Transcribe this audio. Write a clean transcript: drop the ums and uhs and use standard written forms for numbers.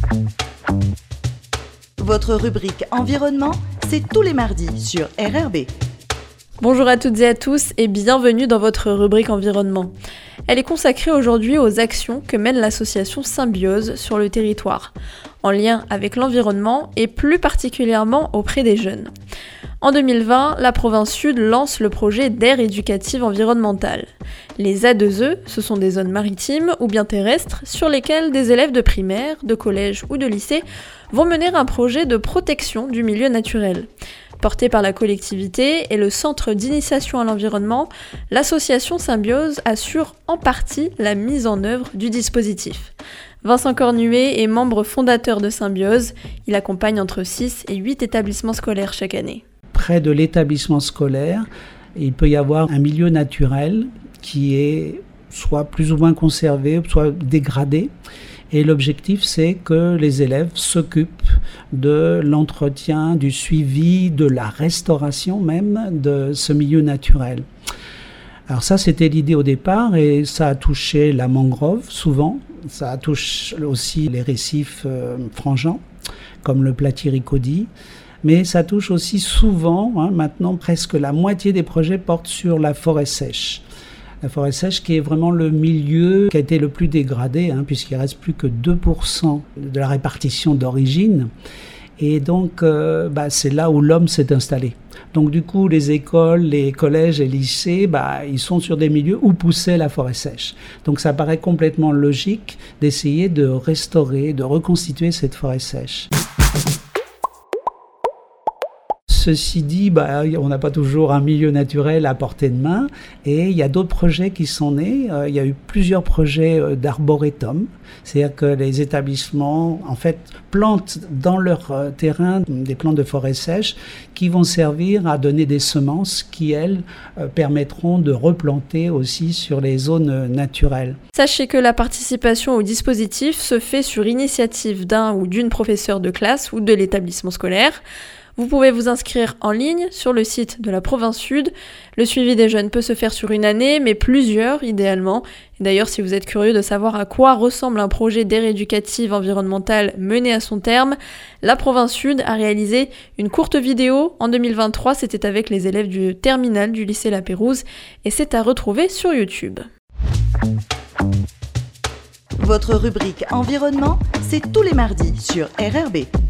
Votre rubrique environnement, c'est tous les mardis sur RRB. Bonjour à toutes et à tous et bienvenue dans votre rubrique environnement. Elle est consacrée aujourd'hui aux actions que mène l'association Symbiose sur le territoire, en lien avec l'environnement et plus particulièrement auprès des jeunes. En 2020, la province Sud lance le projet d'aire éducative environnementale. Les A2E, ce sont des zones maritimes ou bien terrestres sur lesquelles des élèves de primaire, de collège ou de lycée vont mener un projet de protection du milieu naturel. Porté par la collectivité et le Centre d'initiation à l'environnement, l'association Symbiose assure en partie la mise en œuvre du dispositif. Vincent Cornuet est membre fondateur de Symbiose. Il accompagne entre 6 et 8 établissements scolaires chaque année. Près de l'établissement scolaire, il peut y avoir un milieu naturel qui est soit plus ou moins conservé, soit dégradé. Et l'objectif, c'est que les élèves s'occupent de l'entretien, du suivi, de la restauration même de ce milieu naturel. Alors ça, c'était l'idée au départ et ça a touché la mangrove souvent. Ça touche aussi les récifs frangeants, comme le platyricodie. Mais ça touche aussi souvent, maintenant presque la moitié des projets portent sur la forêt sèche. La forêt sèche qui est vraiment le milieu qui a été le plus dégradé, puisqu'il ne reste plus que 2% de la répartition d'origine. Et donc, c'est là où l'homme s'est installé. Donc du coup, les écoles, les collèges et lycées, ils sont sur des milieux où poussait la forêt sèche. Donc ça paraît complètement logique d'essayer de restaurer, de reconstituer cette forêt sèche. Ceci dit, on n'a pas toujours un milieu naturel à portée de main et il y a d'autres projets qui sont nés. Il y a eu plusieurs projets d'arboretum, c'est-à-dire que les établissements plantent dans leur terrain des plantes de forêt sèche qui vont servir à donner des semences qui, elles, permettront de replanter aussi sur les zones naturelles. Sachez que la participation au dispositif se fait sur initiative d'un ou d'une professeure de classe ou de l'établissement scolaire. Vous pouvez vous inscrire en ligne sur le site de la province Sud. Le suivi des jeunes peut se faire sur une année, mais plusieurs idéalement. Et d'ailleurs, si vous êtes curieux de savoir à quoi ressemble un projet d'aire éducative environnementale mené à son terme, la province Sud a réalisé une courte vidéo en 2023. C'était avec les élèves du terminal du lycée La Pérouse et c'est à retrouver sur YouTube. Votre rubrique environnement, c'est tous les mardis sur RRB.